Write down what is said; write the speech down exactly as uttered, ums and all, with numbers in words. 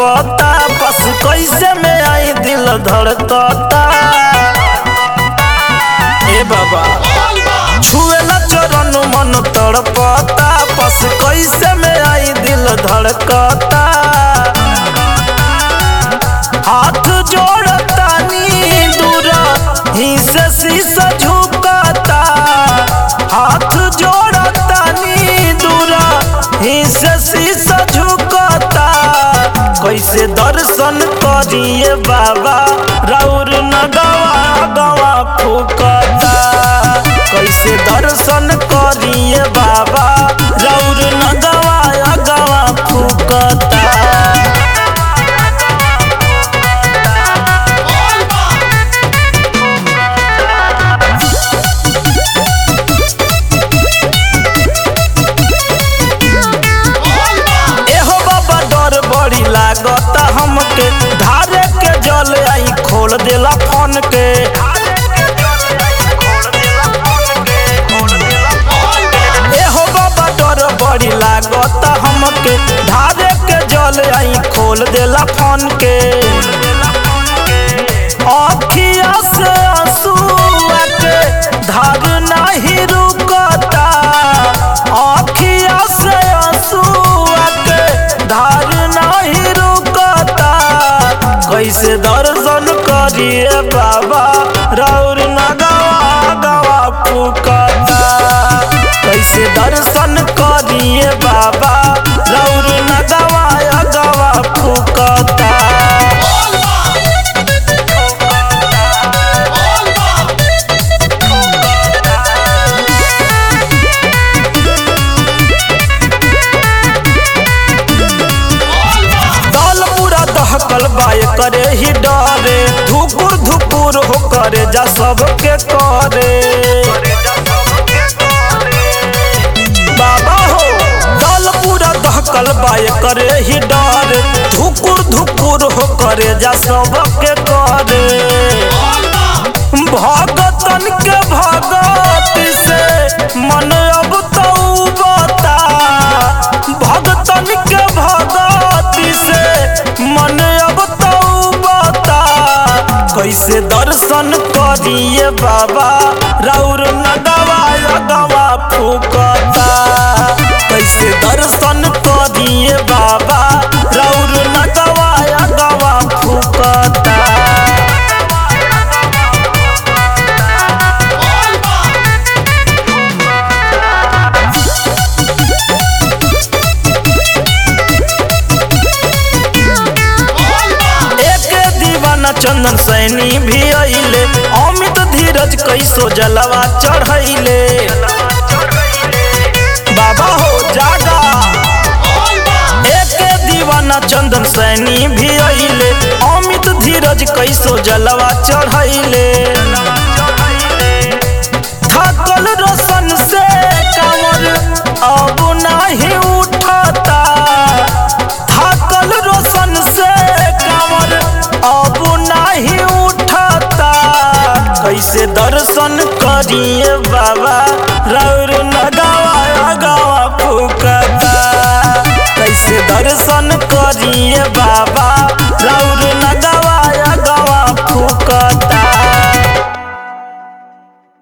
धड़कता बस कैसे में आई दिल धड़कता। ए बाबा छुएला चरण मन तड़पता बस कैसे में आई दिल धड़कता। हाथ जोड़ता नी दूरा ही से शीशा झुकता। हाथ जोड़ता नी दूरा ही से शीशा झुकता। कैसे दर्शन करिए बाबा राउर नगवा गवा फूकता। कैसे दर्शन करिए बाबा राउर नगवा गवा फूकता। लागता हमके धारे के जल आई खोल देला फोन के। एहो बाबा डर बड़ी लागता हमके धारे के जल आई खोल देला फोन के। आँखिया से आंसू के धार नहीं रुकता। आँखिया से आंसू के धार नहीं रुकता। कैसे दर्शन करिए बाबा राउर नगवा गवा फूकता। कैसे दर्शन करिए बाबा राउर नगवा गवा फूकता। बाय करे ही डरे धुकुर धुकुर हो करे जा सबके करे। बाबा हो दल पूरा दहकल बाय करे ही डरे धुकुर धुकुर हो करे जा सबके करे। भगतन के भगत से मन अब तो बता। भगतन के भगत से मन अब तो बता। कैसे दर्शन करिए बाबा राउर नगवा गवा फूकता। कैसे दर्शन करिए बाबा राउर नगवा गवा फूकता। चंदन सैनी भी अइले अमित धीरज कैसो जलवा चढ़ैले। बाबा हो जागा एक दीवाना चंदन सैनी भी अइले अमित धीरज कैसो जलवा चढ़ैले। थकल रोशन से कमर अब नहीं उठता। थकल रोशन से कमर अब नहीं उठता। कैसे दर्शन करिए बाबा राउर नगवा गवा फूकता। कैसे दर्शन करिए बाबा